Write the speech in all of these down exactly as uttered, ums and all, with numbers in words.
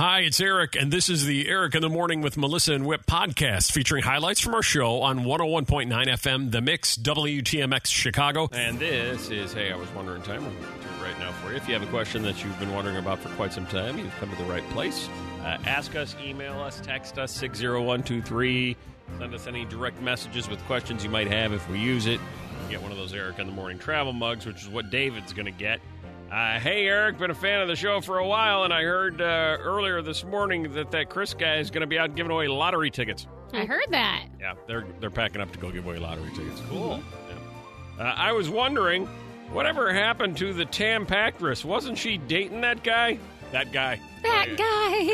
Hi, it's Eric, and this is the Eric in the Morning with Melissa and Whip podcast featuring highlights from our show on one oh one point nine F M, The Mix, W T M X Chicago. And this is, hey, I was wondering time. We're going to do it right now for you. If you have a question that you've been wondering about for quite some time, you've come to the right place. Uh, ask us, email us, text us, six zero one two three. Send us any direct messages with questions you might have if we use it. You get one of those Eric in the Morning travel mugs, which is what David's going to get. Uh, hey, Eric, been a fan of the show for a while, and I heard uh, earlier this morning that that Chris guy is going to be out giving away lottery tickets. I heard that. Yeah, they're they're packing up to go give away lottery tickets. Cool. Yeah. Uh, I was wondering, whatever happened to the Tampactress? Wasn't she dating that guy? That guy. That yeah.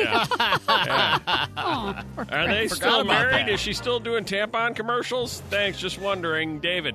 guy. Yeah. Yeah. Oh, Are they still married? That. Is she still doing tampon commercials? Thanks, just wondering. David.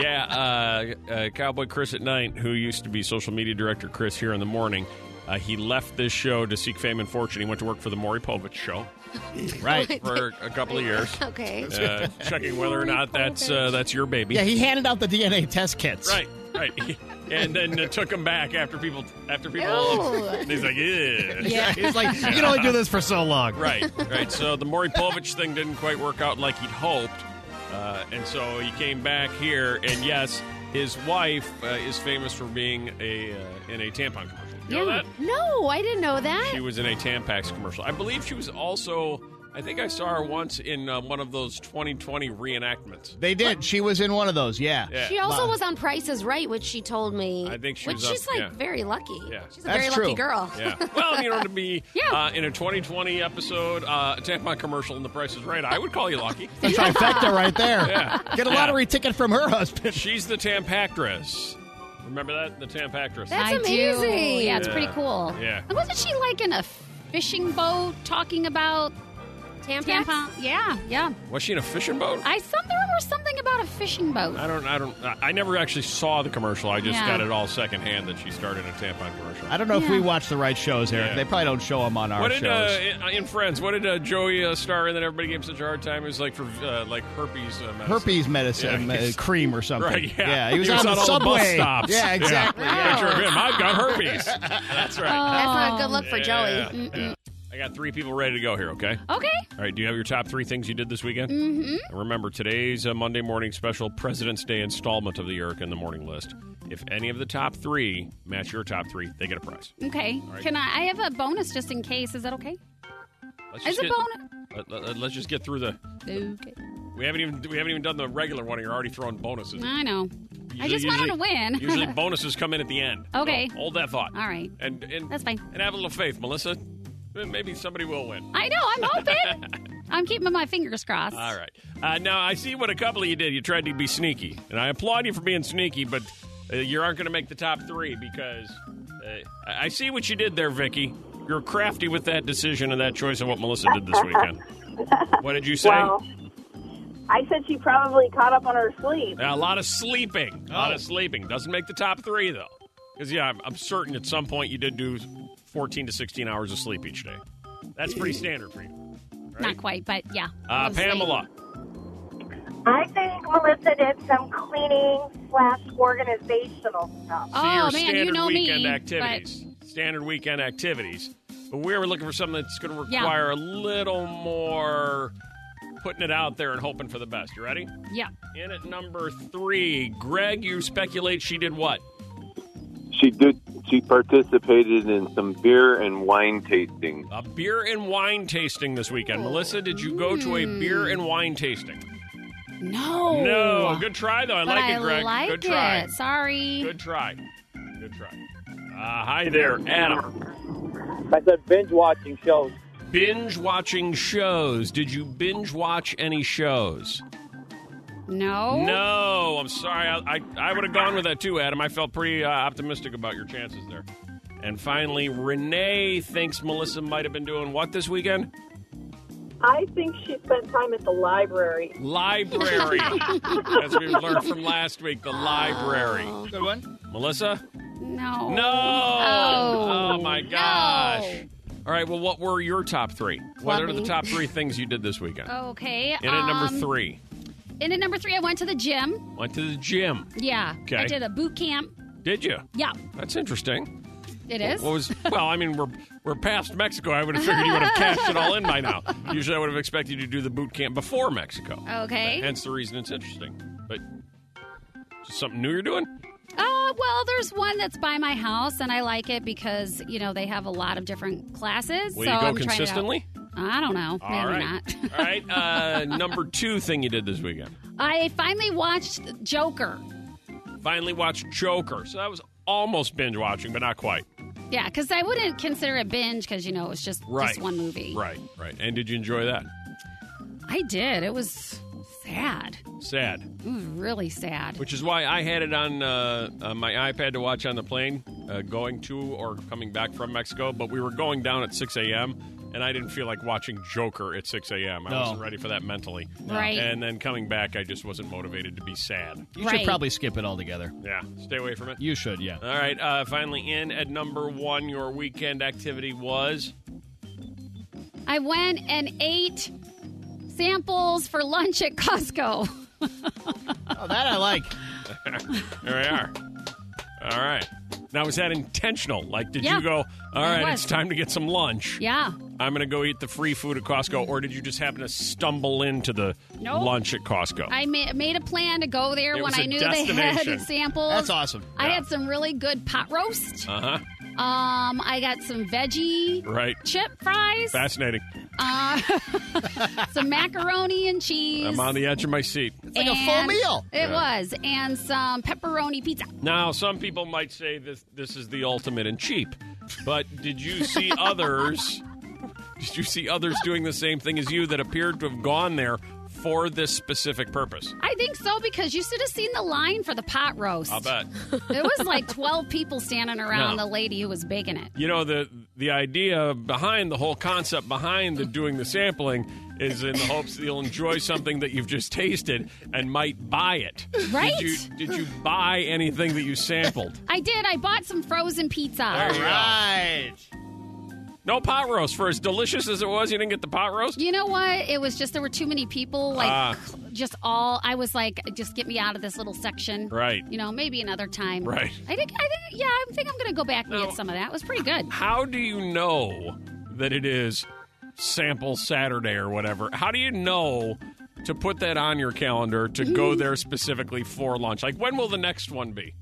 Yeah, uh, uh, Cowboy Chris at night, who used to be social media director Chris here in the morning, uh, he left this show to seek fame and fortune. He went to work for the Maury Povich show. Right. For a couple of years. Okay. Uh, checking whether or not that's uh, that's your baby. Yeah, he handed out the D N A test kits. Right, right. And then uh, took him back after people. After people, Ew. he's like, yeah. Yeah, he's like, you can only do this for so long. Right, right. So the Maury Povich thing didn't quite work out like he'd hoped, uh, and so he came back here. And yes, his wife uh, is famous for being a uh, in a tampon commercial. You know that? No, I didn't know that. She was in a Tampax commercial. I believe she was also. I think I saw her once in uh, one of those twenty twenty reenactments. They did. What? She was in one of those, yeah. yeah. She also was on Price is Right, which she told me. I think she which was she's up, like yeah. very lucky. Yeah. She's a That's very true. lucky girl. Yeah. Well, you know, to be Yeah. uh, in a twenty twenty episode, uh, a tampon commercial and The Price is Right, I would call you lucky. The trifecta right there. Yeah. Get a Yeah. lottery ticket from her husband. She's the Tampactress. Remember that? The Tampactress. That's I amazing. Do. Yeah, it's Yeah. pretty cool. Yeah. And wasn't she like in a fishing boat talking about Tampax? tampon? Yeah, yeah. Was she in a fishing boat? I some there was something about a fishing boat. I don't. I don't. I never actually saw the commercial. I just Yeah. got it all secondhand that she starred in a tampon commercial. I don't know if Yeah. we watch the right shows, Eric. Yeah. They probably don't show them on our What did uh, shows. in, in Friends? What did uh, Joey uh, star in that everybody gave him such a hard time? It was like for uh, like herpes. Uh, medicine. Herpes medicine, Yeah, uh, he's- cream or something. Right, yeah. he was He was on on the all the bus subway. stops. Yeah, exactly. Yeah. Yeah. Picture of him. I've got herpes. That's right. That's not a good look for Yeah, Joey. Mm-mm. yeah. I got three people ready to go here, okay? Okay. All right, do you have your top three things you did this weekend? Mm-hmm. Remember, today's a Monday morning special President's Day installment of the Eric in the Morning list. If any of the top three match your top three, they get a prize. Okay. right. Can I? I have a bonus just in case. Is that okay? Let's Is just a get- bonus? Let, let, let's just get through the. Okay. We haven't even we haven't even done the regular one, and you're already throwing bonuses. I know. I Usually- just wanted to usually- win. Usually bonuses come in at the end. Okay. So hold that thought. All right. And, and That's fine. And have a little faith, Melissa. Maybe somebody will win. I know. I'm hoping. I'm keeping my fingers crossed. All right. Uh, now, I see what a couple of you did. You tried to be sneaky. And I applaud you for being sneaky, but uh, you aren't going to make the top three because uh, I I see what you did there, Vicky. You're crafty with that decision and that choice of what Melissa did this weekend. What did you say? Well, I said she probably caught up on her sleep. Yeah, a lot of sleeping. A lot Oh. of sleeping. Doesn't make the top three, though. Because, yeah, I'm, I'm certain at some point you did do fourteen to sixteen hours of sleep each day. That's pretty standard for you. Right? Not quite, but yeah. Uh, Mostly. Pamela. I think Melissa did some cleaning slash organizational stuff. Oh, See your man, standard you know me, weekend but- activities. Standard weekend activities. But we were looking for something that's going to Yeah. require a little more putting it out there and hoping for the best. You ready? Yeah. In at number three, Greg, you speculate she did what? She did. She participated in some beer and wine tasting. A beer and wine tasting this weekend. Melissa, did you go to a beer and wine tasting? No. No. Good try, though. I But like I it, Greg. like Good try. it. Sorry. Good try. Good try. Uh, hi there, Adam. I said binge watching shows. Binge watching shows. Did you binge watch any shows? No. No, I'm sorry. I I, I would have gone with that too, Adam. I felt pretty uh, optimistic about your chances there. And finally, Renee thinks Melissa might have been doing what this weekend? I think she spent time at the library. Library. As we learned from last week, the library. Good one. Melissa? No. No. Oh, Oh, my no. gosh. All right, well, what were your top three? What are the Clubbing. top three things you did this weekend? Okay. In at number um, three, In at number three, I went to the gym. went to the gym. Yeah. Okay. I did a boot camp. Did you? Yeah. That's interesting. It is? What was? Well, I mean, we're we're past Mexico. I would have figured you would have cashed it all in by now. Usually, I would have expected you to do the boot camp before Mexico. Okay. Hence the reason it's interesting. But just something new you're doing? Uh, well, there's one that's by my house, and I like it because, you know, they have a lot of different classes. Will so you go I'm trying it out. consistently? I don't know. All Maybe right. not. All right. Uh, number two thing you did this weekend. I finally watched Joker. Finally watched Joker. So that was almost binge watching, but not quite. Yeah, because I wouldn't consider it binge because, you know, it was just, Right. just one movie. Right, right. And did you enjoy that? I did. It was sad. Sad. It was really sad. Which is why I had it on uh, uh, my iPad to watch on the plane, uh, going to or coming back from Mexico. But we were going down at six a.m., and I didn't feel like watching Joker at six a.m. I No. wasn't ready for that mentally. Right. And then coming back, I just wasn't motivated to be sad. You Right. should probably skip it altogether. Yeah, stay away from it. You should, yeah. All right, uh, finally in at number one, your weekend activity was... I went and ate samples for lunch at Costco. Oh, that I like. There we are. All right. Now, was that intentional? Like, did Yeah, you go, all it right, was. it's time to get some lunch. Yeah. I'm going to go eat the free food at Costco, or did you just happen to stumble into the Nope. lunch at Costco? I ma- made a plan to go there It when was I a knew they destination. had samples. That's awesome. I Yeah. had some really good pot roast. Uh-huh. Um, I got some veggie Right. chip fries. Fascinating. Uh, some macaroni and cheese. I'm on the edge of my seat. It's like a full and- meal. It Yeah. was. And some pepperoni pizza. Now, some people might say this this is the ultimate and cheap, but did you see others? Did you see others doing the same thing as you that appeared to have gone there for this specific purpose? I think so because you should have seen the line for the pot roast. I'll bet. There was like twelve people standing around No. the lady who was baking it. You know, the the idea behind the whole concept behind the doing the sampling is in the hopes that you'll enjoy something that you've just tasted and might buy it. Right? Did you, did you buy anything that you sampled? I did. I bought some frozen pizza. There you go. Right. No pot roast. For as delicious as it was, you didn't get the pot roast? You know what? It was just there were too many people. Like, Ah. just all. I was like, just get me out of this little section. Right. You know, maybe another time. Right. I think. I think. Yeah, I think I'm going to go back and No. get some of that. It was pretty good. How do you know that it is Sample Saturday or whatever? How do you know to put that on your calendar to go there specifically for lunch? Like, when will the next one be?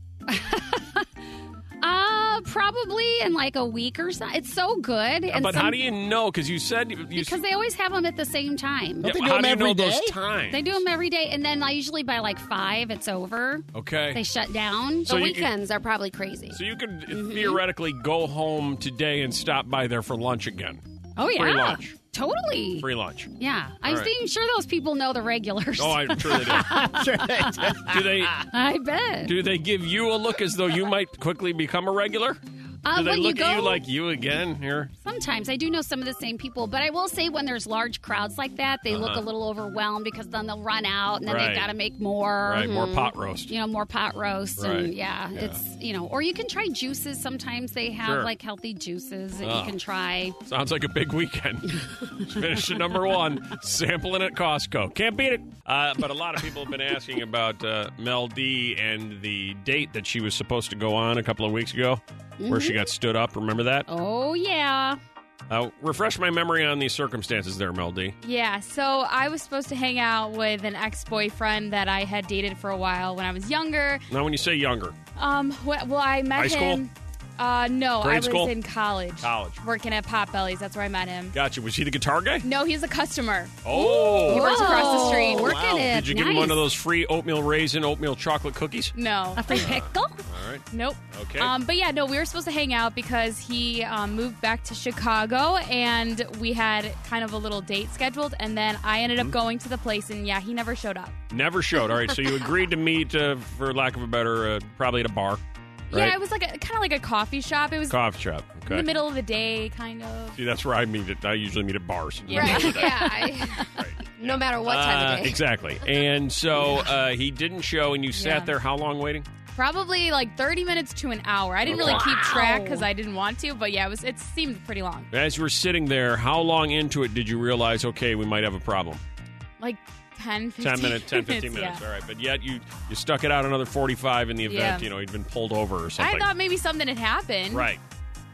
Uh, probably in like a week or so. It's so good. And but some- how do you know? Because you said you, you Because they always have them at the same time. yeah, they do how them do you know every those day? times? They do them every day, and then I usually by like five, it's over. Okay. They shut down. The So you- weekends are probably crazy. So you could Mm-hmm. theoretically go home today and stop by there for lunch again. Oh yeah, Free lunch. totally. Free lunch. Yeah, I'm right. think- sure those people know the regulars. Oh, I'm sure they do. Sure they do. Do they I bet. do they give you a look as though you might quickly become a regular? Uh, Do they when look you at go, you like you again here? sometimes I do know some of the same people, but I will say when there's large crowds like that, they look Uh-huh. a little overwhelmed because then they'll run out and then Right. they've got to make more. Right, more pot roast. You know, more pot roast, Right. and yeah, Yeah. it's you know, or you can try juices. Sometimes they have Sure. like healthy juices that Oh. you can try. Sounds like a big weekend. Finish at number one, sampling at Costco. Can't beat it. Uh, but a lot of people have been asking about uh, Mel D and the date that she was supposed to go on a couple of weeks ago, where she got stood up. Remember that? Oh yeah, Uh, refresh my memory on these circumstances there, Mel D. Yeah, so I was supposed to hang out with an ex-boyfriend that I had dated for a while when I was younger. Now, when you say younger, Um, wh- well, I met High school? him. Uh, no, Grade I was school? in college. College. Working at Potbelly's. That's where I met him. gotcha. Was he the guitar guy? No, he's a customer. Oh. He works across the street. Whoa, working Wow. it. Did you give nice. him one of those free oatmeal raisin, oatmeal chocolate cookies? No. A free pickle? All right. Nope. Okay. Um, but yeah, no, we were supposed to hang out because he um, moved back to Chicago and we had kind of a little date scheduled. And then I ended Mm-hmm. up going to the place and yeah, he never showed up. Never showed. All right. So you agreed to meet, uh, for lack of a better, uh, probably at a bar. Right? Yeah, it was like a kind of like a coffee shop. It was Coffee shop. in Okay. the middle of the day, kind of. See, that's where I meet it. I usually meet at bars. Yeah. Right. yeah. I, no matter what time Uh, of day. exactly. And so uh, he didn't show, and you sat Yeah. there how long waiting? Probably like thirty minutes to an hour. I didn't Okay. really keep track Wow. because I didn't want to, but yeah, it was. It seemed pretty long. As you were sitting there, how long into it did you realize, okay, we might have a problem? Like ten, fifteen ten minutes, ten, fifteen minutes. yeah. All right. But yet you, you stuck it out another forty-five in the event, Yeah. you know, he'd been pulled over or something. I thought maybe something had happened. Right.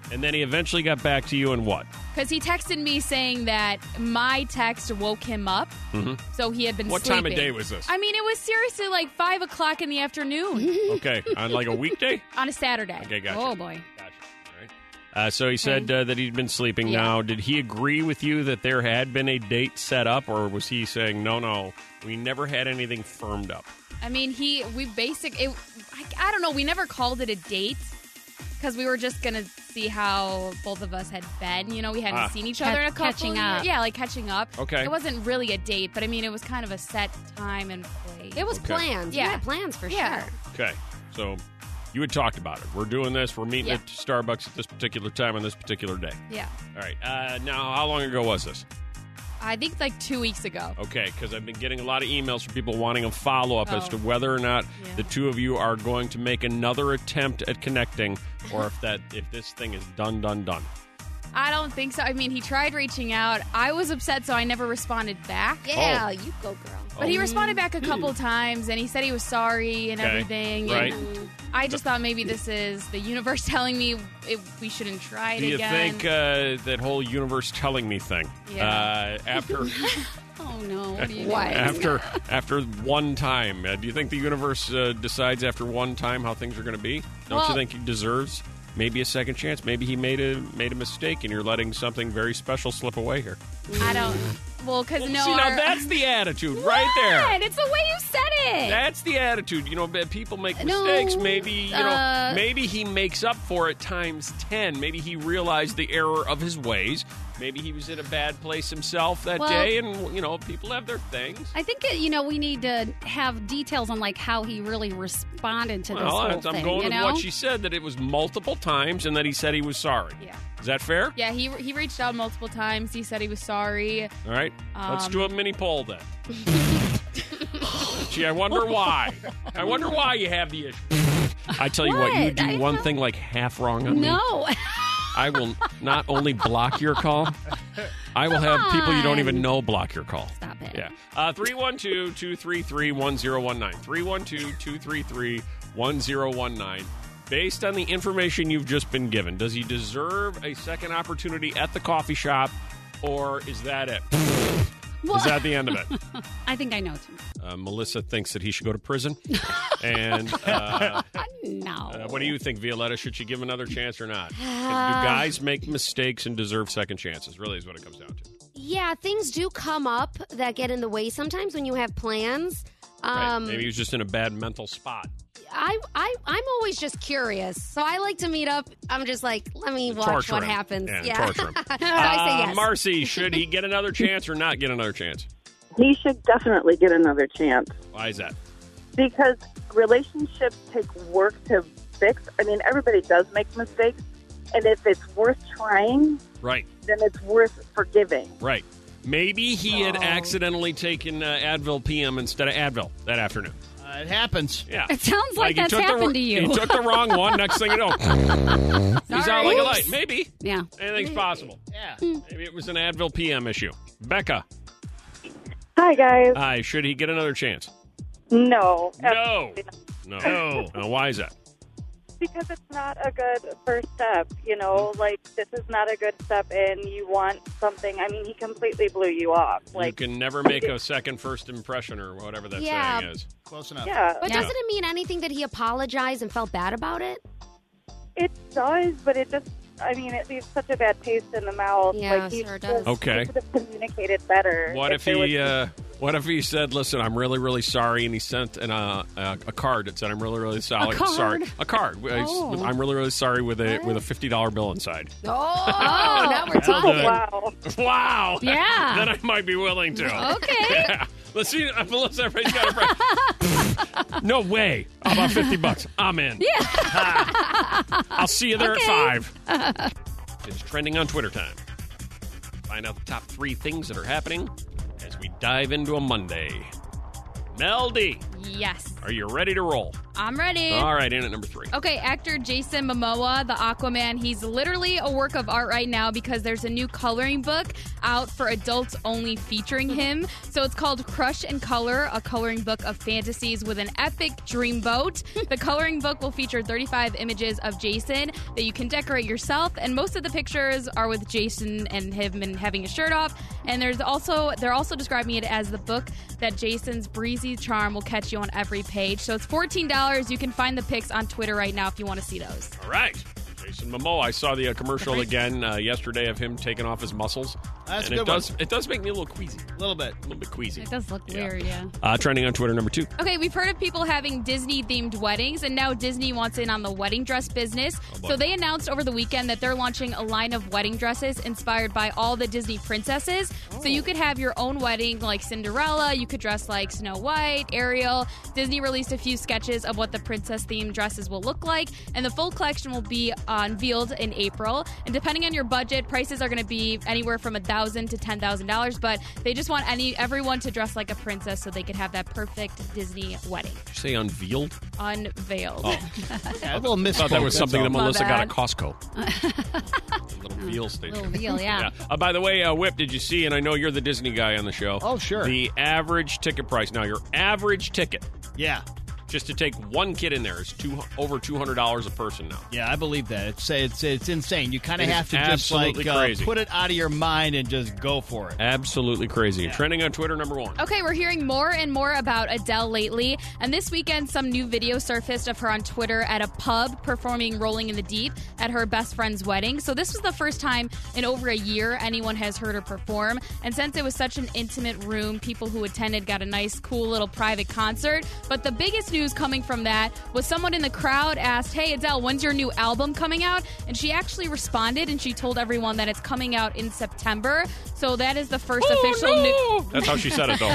And then he eventually got back to you and what? Because he texted me saying that my text woke him up, Mm-hmm. so he had been What sleeping. time of day was this? I mean, it was seriously like five o'clock in the afternoon Okay, on like a weekday? on a Saturday. Okay, gotcha. Oh, boy. Gotcha. All right. Uh, so he said uh, that he'd been sleeping. Yeah. Now, did he agree with you that there had been a date set up, or was he saying, no, no, we never had anything firmed up? I mean, he we basic. It, I, I don't know. We never called it a date because we were just gonna see how both of us had been. You know, we hadn't Ah. seen each Ca- other in a couple catching years. up. Yeah, like catching up. Okay. It wasn't really a date, but I mean, it was kind of a set time and place. It was Okay. plans. Yeah. We had plans for Yeah. sure. Okay, so you had talked about it. We're doing this. We're meeting Yeah. at Starbucks at this particular time on this particular day. Yeah, All right. Uh, now, how long ago was this? I think like two weeks ago. Okay, because I've been getting a lot of emails from people wanting a follow-up as Oh. to whether or not Yeah. the two of you are going to make another attempt at connecting, or if that if this thing is done, done, done. I don't think so. I mean, he tried reaching out. I was upset, so I never responded back. Yeah, you go, girl. But he responded back a couple times, and he said he was sorry and Okay. everything. Right. And I just thought maybe this is the universe telling me it, we shouldn't try it Do you again. think uh, that whole universe telling me thing? Yeah. Uh, after Oh, no. What do you What? after after one time, uh, do you think the universe uh, decides after one time how things are going to be? Don't you Well- think he deserves maybe a second chance? Maybe he made a made a mistake, and you're letting something very special slip away here. I don't. Well, because Well, no. see, now our- that's the attitude right there. What? It's the way you said it. That's the attitude. You know, but people make No, mistakes. Maybe, you know, uh, maybe he makes up for it times ten. Maybe he realized the error of his ways. Maybe he was in a bad place himself that Well- day, and, you know, people have their things. I think, it, you know, we need to have details on, like, how he really responded to this Well, whole I'm thing, going you with know? what she said, that it was multiple times and that he said he was sorry. Yeah. Is that fair? Yeah, he he reached out multiple times. He said he was sorry. All right. Let's Um, do a mini poll then. Gee, I wonder why. I wonder why you have the issue. I tell you what, you What? do I one don't- thing like half wrong on me. No. I will not only block your call, I will have people you don't even on. know block your call. Stop it. Yeah. Uh, three one two, two three three, one zero one nine. three one two, two three three, one zero one nine. Based on the information you've just been given, does he deserve a second opportunity at the coffee shop, or is that it? Well, Is that the end of it? I think I know too. Uh, Melissa thinks that he should go to prison. And uh, No. uh, what do you think, Violetta? Should she give him another chance or not? Do guys make mistakes and deserve second chances? Really is what it comes down to. Yeah, things do come up that get in the way sometimes when you have plans. Right. Um, Maybe he was just in a bad mental spot. I, I, I'm always just curious. So I like to meet up. I'm just like, let me watch Torture what him. happens. Yeah, torture him. I say Uh, yes. Marcy, should he get another chance or not get another chance? He should definitely get another chance Why is that? because relationships take work to fix. I mean, everybody does make mistakes, and if it's worth trying, Right, then it's worth forgiving. right. Maybe he had Oh. accidentally taken uh, Advil P M instead of Advil that afternoon. Uh, it happens. Yeah. It sounds like, he that's took the- happened to you. He took the wrong one. Next thing you know, he's out like a light. Maybe. Yeah. Anything's possible. Yeah. Maybe it was an Advil P M issue. Becca, Hi, guys. hi. Should he get another chance? No. No. No. No. No. Why is that? Because it's not a good first step, you know, like this is not a good step and you want something. I mean, he completely blew you off. you Like, can never make a second first impression or whatever that Yeah. saying is. Close enough. yeah, But Yeah. doesn't it mean anything that he apologized and felt bad about it? it does, but it just, I mean, it leaves such a bad taste in the mouth. Yeah, like, he sure just- does. Okay. He could have communicated better. What if there he? was- Uh, what if he said, "Listen, I'm really, really sorry," and he sent an, uh, a, a card that said, "I'm really, really sorry." A card? Sorry, a card. Oh. I'm really, really sorry with a with a fifty dollar bill inside. Oh, now we're That'll talking. do it. Wow. Wow. Yeah. Then I might be willing to. Okay. Yeah. Let's see. uh, Melissa, everybody's got a price. No way. How about fifty bucks? I'm in. Yeah. I'll see you there Okay. at five. It's trending on Twitter time. Find out the top three things that are happening as we dive into a Monday. Mel D, Yes. are you ready to roll? I'm ready. All right, in at number three. Okay, actor Jason Momoa, the Aquaman, he's literally a work of art right now because there's a new coloring book out for adults only featuring him. So it's called Crush and Color, a coloring book of fantasies with an epic dreamboat. The coloring book will feature thirty-five images of Jason that you can decorate yourself, and most of the pictures are with Jason and him and having his shirt off. And there's also they're also describing it as the book that Jason's breezy charm will catch you on every page. So it's fourteen dollars. You can find the pics on Twitter right now if you want to see those. All right. Jason Momoa. I saw the uh, commercial again uh, yesterday of him taking off his muscles. That's and a it good does one. it does make me a little queasy. A little bit. A little bit queasy. It does look Yeah. weird, yeah. Uh, trending on Twitter, number two. Okay, we've heard of people having Disney-themed weddings, and now Disney wants in on the wedding dress business. boy. So they announced over the weekend that they're launching a line of wedding dresses inspired by all the Disney princesses. So you could have your own wedding like Cinderella. You could dress like Snow White, Ariel. Disney released a few sketches of what the princess-themed dresses will look like, and the full collection will be unveiled in April. And depending on your budget, prices are going to be anywhere from one thousand dollars to ten thousand dollars, but they just want any everyone to dress like a princess so they could have that perfect Disney wedding. Did you say unveiled? Unveiled. Oh. Yeah, a little I misspoke. thought that was that's something all. that My Melissa got at bad. Costco. A little veal station. Little veal, yeah. Uh, by the way, uh, Whip, did you see, and I know you're the Disney guy on the show. Oh, sure. The average ticket price. Now, your average ticket, Yeah. just to take one kid in there, is two, over two hundred dollars a person now. Yeah, I believe that. It's it's it's insane. You kind of It is have to just like absolutely uh, crazy. put it out of your mind and just go for it. Absolutely crazy. Yeah. Trending on Twitter, number one. Okay, we're hearing more and more about Adele lately, and this weekend some new video surfaced of her on Twitter at a pub performing Rolling in the Deep at her best friend's wedding. So this was the first time in over a year anyone has heard her perform, and since it was such an intimate room, people who attended got a nice, cool little private concert. But the biggest news coming from that was someone in the crowd asked, "Hey Adele, when's your new album coming out?" And she actually responded, and she told everyone that it's coming out in September. So that is the first official news. That's how she said it, though.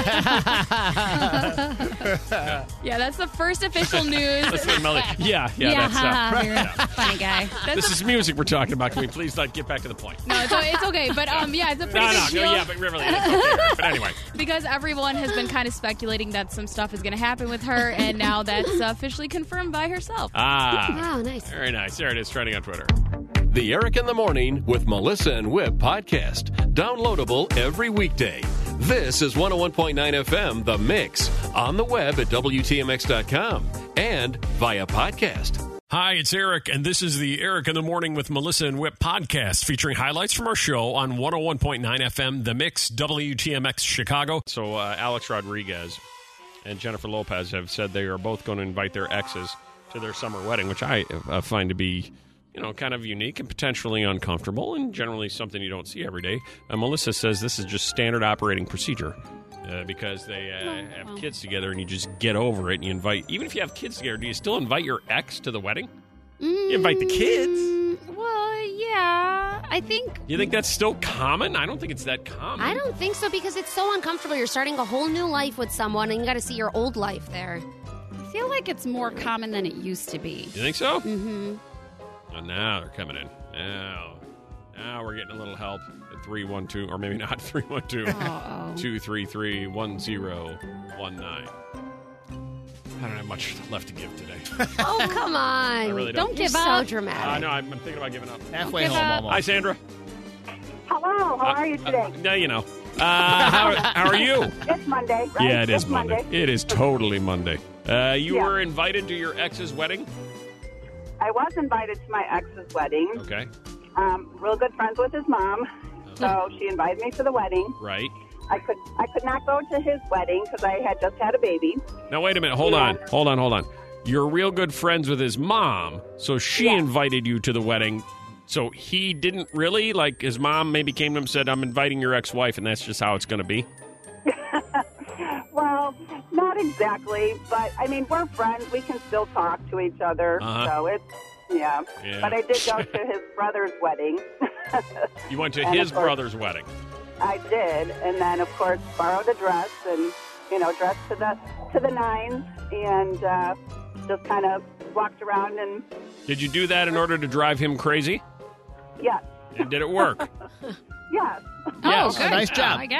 Yeah, that's the first official news. That's what Melly- yeah, yeah, that's uh, you're a funny guy. That's This the- is music we're talking about. Can we please not get back to the point? no, it's, it's okay, but um, yeah, it's a pretty No, no, big no, deal yeah, but really, it's okay. But anyway. because everyone has been kind of speculating that some stuff is going to happen with her, and now that's officially confirmed by herself. Ah. Wow, nice. Very nice. There it is, trending on Twitter. The Eric in the Morning with Melissa and Whip podcast. Downloadable every weekday. This is one oh one point nine F M, The Mix, on the web at W T M X dot com and via podcast. Hi, it's Eric, and this is the Eric in the Morning with Melissa and Whip podcast featuring highlights from our show on one oh one point nine F M, The Mix, W T M X Chicago. So uh, Alex Rodriguez and Jennifer Lopez have said they are both going to invite their exes to their summer wedding, which I uh, find to be, you know, kind of unique and potentially uncomfortable and generally something you don't see every day. Uh, Melissa says this is just standard operating procedure. Uh, because they uh, have kids together and you just get over it and you invite, even if you have kids together, do you still invite your ex to the wedding? You invite the kids. Mm, well, yeah. I think You think that's still common? I don't think it's that common. I don't think so because it's so uncomfortable. You're starting a whole new life with someone and you got to see your old life there. I feel like it's more common than it used to be. You think so? Mm-hmm. Oh, now they're coming in. Now, now we're getting a little help at three one two, or maybe not three one two, two three three, one zero one nine. I don't have much left to give today. Oh, come on. really don't don't. give You're up. so So dramatic. I know, I'm, I'm thinking about giving up. Halfway Give home up. almost. Hi, Sandra. Hello, how are you today? Uh, now you know. Uh, how, how are you? It's Monday, right? Yeah, it is It's Monday. It is totally Monday. Uh, you Yeah. were invited to your ex's wedding? I was invited to my ex's wedding. Okay, Um, real good friends with his mom, so she invited me to the wedding. right. I could I could not go to his wedding because I had just had a baby. Now, wait a minute. Hold on. Hold on, hold on. You're real good friends with his mom, so she Yeah. invited you to the wedding. So he didn't really? Like, his mom maybe came to him and said, I'm inviting your ex-wife, and that's just how it's going to be? Well, not exactly, but I mean we're friends. We can still talk to each other. Uh-huh. So it's yeah. Yeah. But I did go to his brother's wedding. You went to And his of course- brother's wedding. I did, and then of course borrowed a dress and you know dressed to the to the nines and uh, just kind of walked around and Did you do that in order to drive him crazy? yes, And did it work? yes. Yes, oh, good. nice job. I guess.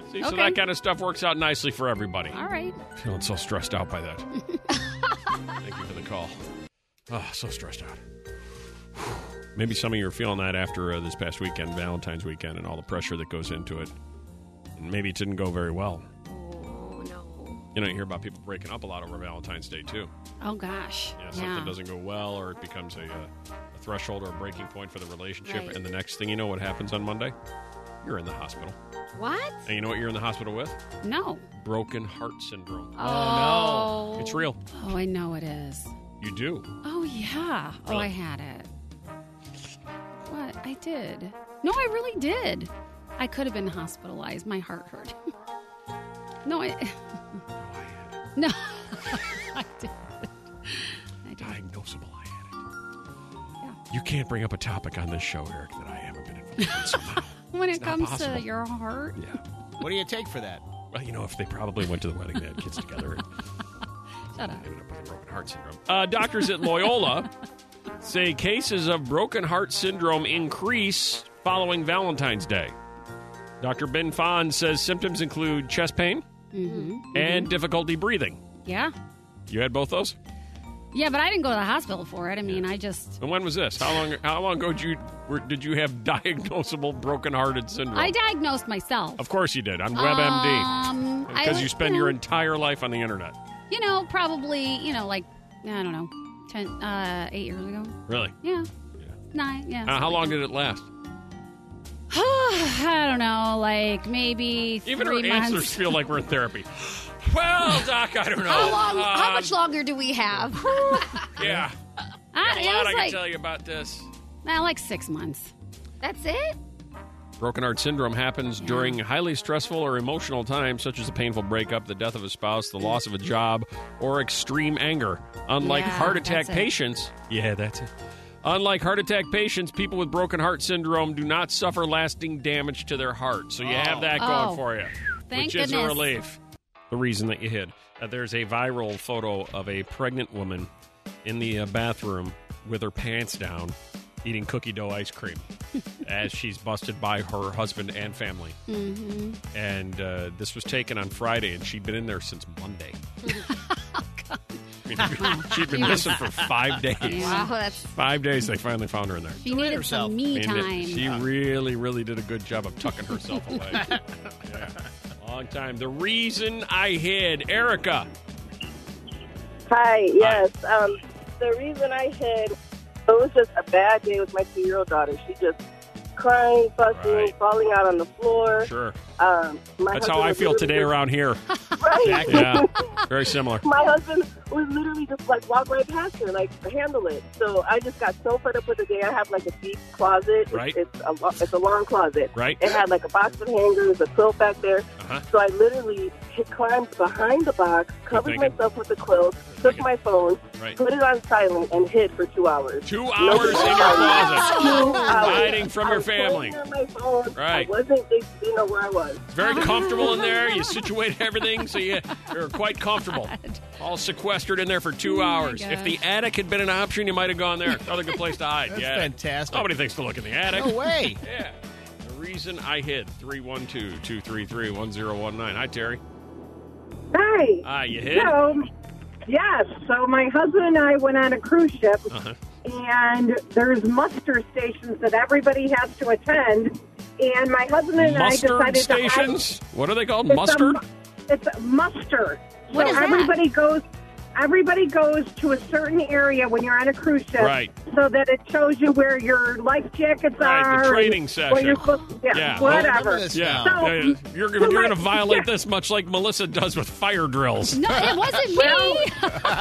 See, so Okay. that kind of stuff works out nicely for everybody. All right. Feeling so stressed out by that. Thank you for the call. Oh, so stressed out. Maybe some of you are feeling that after uh, this past weekend, Valentine's weekend, and all the pressure that goes into it. And maybe it didn't go very well. Oh, no. You know, you hear about people breaking up a lot over Valentine's Day, too. Oh, gosh. Yeah, something doesn't go well, or it becomes a, uh, a threshold or a breaking point for the relationship. Right. And the next thing you know, what happens on Monday? You're in the hospital. What? And you know what you're in the hospital with? No. Broken heart syndrome. Oh, It's real. Oh, I know it is. You do. Oh, yeah. Oh, Really? I had it. What? I did. No, I really did. I could have been hospitalized. My heart hurt. no, I. no. I did. I did. Diagnosable, I had it. Yeah. You can't bring up a topic on this show, Eric, that I haven't been involved in somehow. When it It's not comes possible. to your heart. Yeah. What do you take for that? Well, you know, if they probably went to the wedding, they had kids together. And Shut up. ended up with a broken heart syndrome. Uh, doctors at Loyola say cases of broken heart syndrome increase following Valentine's Day. Doctor Ben Fon says symptoms include chest pain Mm-hmm. and difficulty breathing. Yeah. You had both those? Yeah, but I didn't go to the hospital for it. I mean, I just. And when was this? How long? How long ago did you were, did you have diagnosable broken-hearted syndrome? I diagnosed myself. Of course you did on WebMD Um, I because was- you spend you your know, entire life on the internet. You know, probably, you know, like, I don't know, ten, uh, eight years ago. Really? Yeah. Yeah. Nine, yeah. Uh, how long did it last? I don't know, like maybe Even three our months. answers feel like we're in therapy. Well, Doc, I don't know. How long? how Uh, much longer do we have? Yeah. I, Got a it lot was I can like, tell you about this. nah, like six months. That's it? Broken heart syndrome happens Yeah. during highly stressful or emotional times, such as a painful breakup, the death of a spouse, the loss of a job, or extreme anger. Unlike Yeah, heart attack that's it. patients, yeah, that's it. Unlike heart attack patients, people with broken heart syndrome do not suffer lasting damage to their heart. So you have that going Oh. for you, Thank which is a goodness. relief. The reason that you hid. Uh, there's a viral photo of a pregnant woman in the uh, bathroom with her pants down, eating cookie dough ice cream as she's busted by her husband and family. Mm-hmm. And uh, this was taken on Friday, and she'd been in there since Monday. I mean, she'd been missing for five days. Wow, that's Five days, they finally found her in there. She needed herself. some me I mean, time. She really, really did a good job of tucking herself away. Yeah. Long time. The reason I hid, Erica. Hi, yes. Um, the reason I hid, it was just a bad day with my two-year-old daughter. She just crying, fussing, Right. falling out on the floor. Sure. Um, my That's how husband I was feel literally today just- around here. Right. Yeah. Very similar. My husband was literally just like walk right past her, like handle it. So I just got so fed up with the day. I have like a deep closet. It's- Right. It's, a lo- it's a long closet. Right. It had like a box of hangers, a quilt back there. Uh-huh. So I literally hit, climbed behind the box, covered thinking. myself with the quilt, took thinking. my phone, Right. put it on silent, and hid for two hours. Two Nobody hours in your closet. Two hours. Hiding from I your was family. playing on my phone. Right. I wasn't. They didn't know where I was. Very comfortable in there. You situate everything so you, you're quite comfortable. All sequestered in there for two Oh, my hours. If the attic had been an option, you might have gone there. Another good place to hide. That's yeah. fantastic. Nobody thinks to look in the attic. No way. Yeah. The reason I hid. three one two, two three three, one zero one nine. Hi, Terry. Hi. Ah, you hid? So, yes. So my husband and I went on a cruise ship, Uh-huh. and there's muster stations that everybody has to attend. And my husband and Mustard I decided stations? to. What are they called? It's a Mustard? mu- It's a muster. What so is that? everybody goes. Everybody goes to a certain area when you're on a cruise ship, Right. so that it shows you where your life jackets Right, the are. training and section. Where you're supposed, yeah, Yeah. whatever. this Yeah. So- yeah, yeah. You're, so you're going to my- violate yeah. this much like Melissa does with fire drills. No, it wasn't Well- me.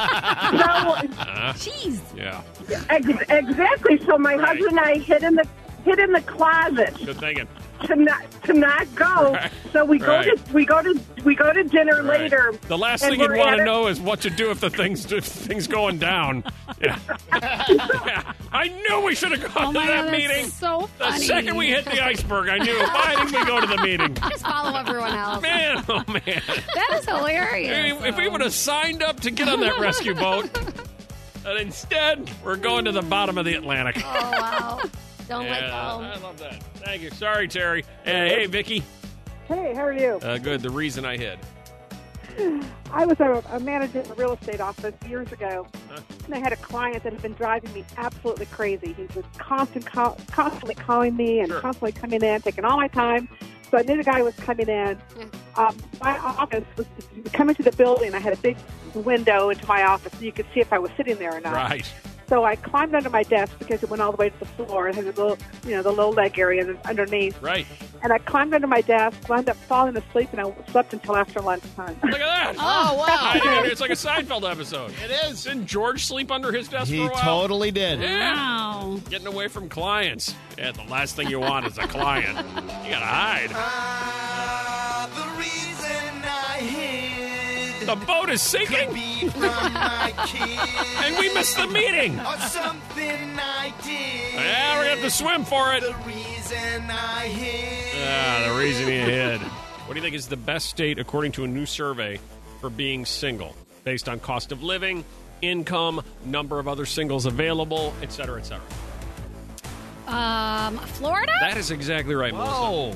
So Jeez. Yeah. Ex- exactly. So my Right. husband and I hid in the hid in the closet Good thinking. to not to not go. Right. So we go Right. to we go to we go to dinner Right. later. The last and thing you'd we're want at to a- know is what to do if the thing's if things going down. Yeah. Yeah. I knew we should have gone Oh to my that God, meeting. that's so The funny. second we hit the iceberg, I knew. Why didn't we go to the meeting? just follow everyone else. Man, oh man. That is hilarious. I mean, if we would have signed up to get on that rescue boat, and instead we're going to the bottom of the Atlantic. Oh wow! Don't let Yeah, go. I love that. Thank you. Sorry, Terry. Uh, hey, Vicky. Hey, how are you? Uh, good. The reason I hid. I was a, a manager in a real estate office years ago, Huh? and I had a client that had been driving me absolutely crazy. He was constant, call, constantly calling me and Sure. constantly coming in, taking all my time. So I knew the guy was coming in. Um, my office was coming to the building. I had a big window into my office, so you could see if I was sitting there or not. Right. So I climbed under my desk because it went all the way to the floor. It had a little, you know, the low leg area underneath. Right. And I climbed under my desk, wound up falling asleep, and I slept until after lunchtime. Look at that. Oh, wow. I- it's like a Seinfeld episode. It is. Didn't George sleep under his desk He for a while? totally did. Yeah. Wow. Getting away from clients. Yeah, the last thing you want is a client. You gotta hide. Ah, the reason I hid The boat is sinking, be from my kid and we missed the meeting. or something I did. Yeah, we have to swim for it. The reason I hid. Ah, the reason he hid. What do you think is the best state, according to a new survey, for being single, based on cost of living, income, number of other singles available, et cetera, et cetera? Um, Florida? That is exactly right, Melissa. Whoa.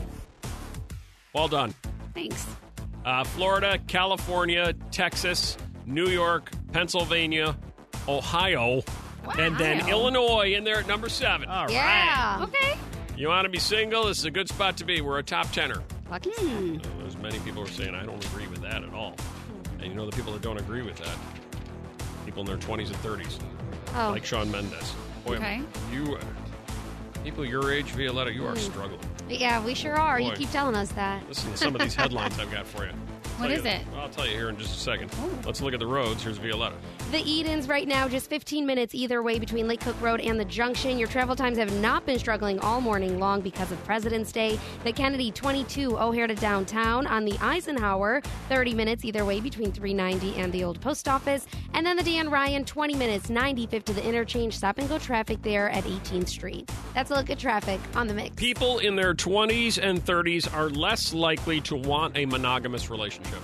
Well done. Thanks. Uh, Florida, California, Texas, New York, Pennsylvania, Ohio, and then Wow. Illinois in there at number seven. All right. Yeah. Okay. You want to be single? This is a good spot to be. We're a top tenner. Lucky. Hmm. Uh, There's many people who are saying, I don't agree with that at all. And you know the people that don't agree with that? People in their twenties and thirties, Oh. like Shawn Mendes. Boy, Okay. you, uh, people your age, Violetta, you are Mm. struggling. Yeah, we sure are. You Boy. keep telling us that. Listen to some of these headlines I've got for you. What Tell is you- it? I'll tell you here in just a second. Let's look at the roads. Here's Violetta. The Edens right now, just fifteen minutes either way between Lake Cook Road and the Junction. Your travel times have not been struggling all morning long because of President's Day. The Kennedy twenty-two O'Hare to downtown. On the Eisenhower, thirty minutes either way between three ninety and the old post office. And then the Dan Ryan, twenty minutes, ninety-fifth to the interchange. Stop and go traffic there at eighteenth Street. That's a look at traffic on the mix. People in their twenties and thirties are less likely to want a monogamous relationship.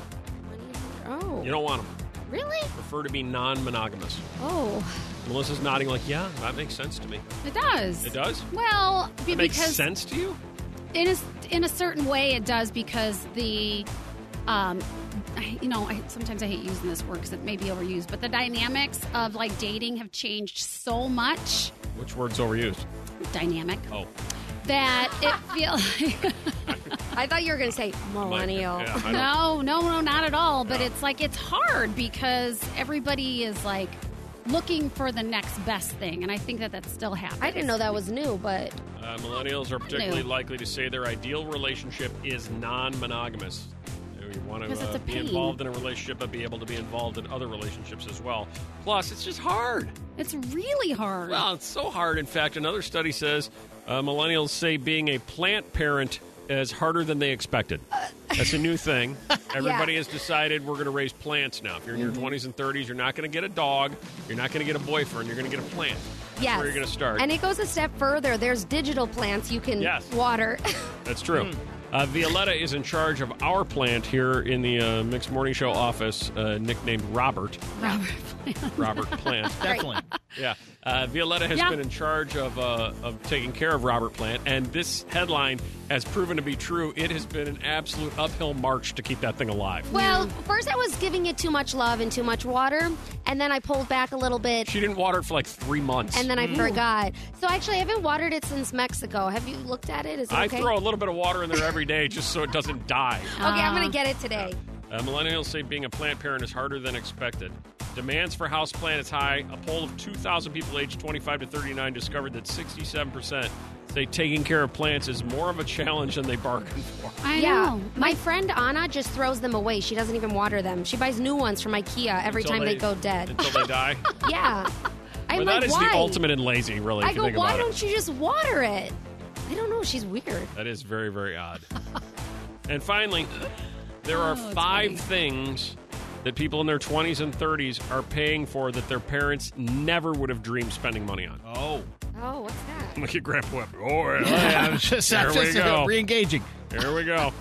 Oh, You don't want them. really? Prefer to be non-monogamous. Oh, Melissa's nodding like, yeah, that makes sense to me. It does. It does? Well, be- It makes because sense to you? in a, in a certain way it does because the um I- you know I, sometimes I hate using this word because it may be overused, but the dynamics of like dating have changed so much. Which word's overused? Dynamic. Oh. That it feels like I thought you were going to say millennial. Yeah, I don't- no no no not at all, but No. it's like it's hard because everybody is like looking for the next best thing, and I think that that still happens. I didn't know that was new, but Uh, millennials are particularly New. likely to say their ideal relationship is non-monogamous. You want to Because it's uh, a be pain. involved in a relationship, but be able to be involved in other relationships as well. Plus, it's just hard. It's really hard. Well, it's so hard. In fact, another study says uh, millennials say being a plant parent is harder than they expected. That's a new thing. Everybody has decided we're going to raise plants now. If you're in your twenties and thirties, you're not going to get a dog. You're not going to get a boyfriend. You're going to get a plant. That's yes. where you're going to start. And it goes a step further. There's digital plants you can Yes. water. That's true. Uh, Violetta is in charge of our plant here in the uh, Mixed Morning Show office, uh, nicknamed Robert. Robert. Robert Plant. Definitely. Yeah. Uh, Violetta has Yeah. been in charge of uh, of taking care of Robert Plant, and this headline has proven to be true. It has been an absolute uphill march to keep that thing alive. Well, first I was giving it too much love and too much water, and then I pulled back a little bit, She didn't water it for like three months. and then I forgot. So actually, I haven't watered it since Mexico. Have you looked at it? Is it I okay? throw a little bit of water in there every day just so it doesn't die. Okay, I'm going to get it today. Uh, millennials say being a plant parent is harder than expected. Demands for house plant is high. A poll of two thousand people aged twenty-five to thirty-nine discovered that sixty-seven percent say taking care of plants is more of a challenge than they bargained for. I yeah, know. my friend Anna just throws them away. She doesn't even water them. She buys new ones from IKEA every Until time they, go dead. Until they die. Yeah. I'm But like, that is why? the ultimate in lazy, really, I if you go, think why about don't it. you just water it? I don't know. She's weird. That is very, very odd. And finally, there are Oh, it's five funny. things that people in their twenties and thirties are paying for that their parents never would have dreamed spending money on. Oh. Oh, what's that? Look at Grandpa Webb. Oh, yeah. Yeah, I'm just, Here I'm we just go. uh, re-engaging. Here we go.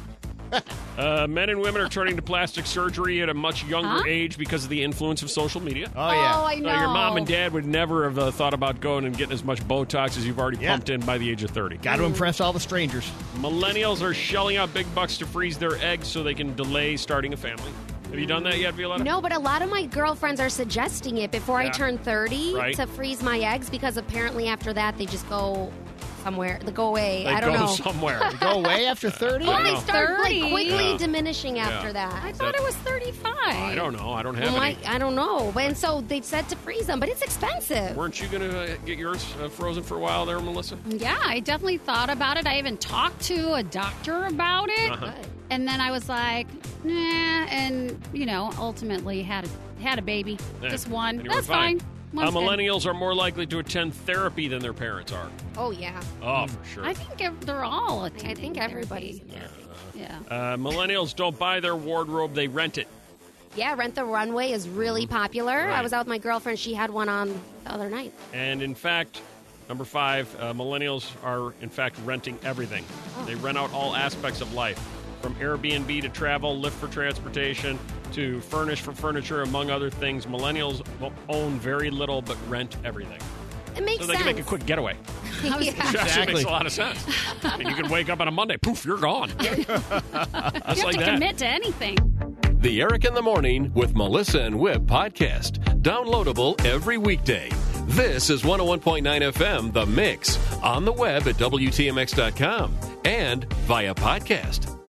Uh, men and women are turning to plastic surgery at a much younger Huh? age because of the influence of social media. Oh, yeah. Oh, I So know. your mom and dad would never have uh, thought about going and getting as much Botox as you've already Yeah. pumped in by the age of thirty. Got to impress all the strangers. Millennials are shelling out big bucks to freeze their eggs so they can delay starting a family. Have you done that yet, Violetta? No, but a lot of my girlfriends are suggesting it before Yeah. I turn thirty Right. to freeze my eggs because apparently after that they just go somewhere. They go away. They I don't go know. somewhere. They go away after thirty? Well, I they know. start like thirty? quickly Yeah. diminishing Yeah. after that. I thought it was thirty-five. I don't know. I don't have Well, any. I, I don't know. And so they said to freeze them, but it's expensive. Weren't you going to uh, get yours uh, frozen for a while there, Melissa? Yeah, I definitely thought about it. I even talked to a doctor about it. Uh-huh. And then I was like, nah, and, you know, ultimately had a, had a baby. Yeah. Just one. And you were That's fine. fine. Uh, One's good. millennials are more likely to attend therapy than their parents are. Oh, yeah. Oh, for sure. I think ev- they're all I attending think everybody. therapy. Yeah. Uh, millennials don't buy their wardrobe, they rent it. Yeah, Rent the Runway is really popular. Right. I was out with my girlfriend. She had one on the other night. And in fact, number five, uh, millennials are in fact renting everything. Oh. They rent out all aspects of life, from Airbnb to travel, Lyft for transportation, to furnish for furniture, among other things. Millennials will own very little but rent everything. It makes So they sense. can make a quick getaway. Yeah. Which actually Exactly. makes a lot of sense. And you can wake up on a Monday, poof, you're gone. Just You have like to that. commit to anything. The Eric in the Morning with Melissa and Whip podcast. Downloadable every weekday. This is one oh one point nine F M, The Mix, on the web at W T M X dot com and via podcast.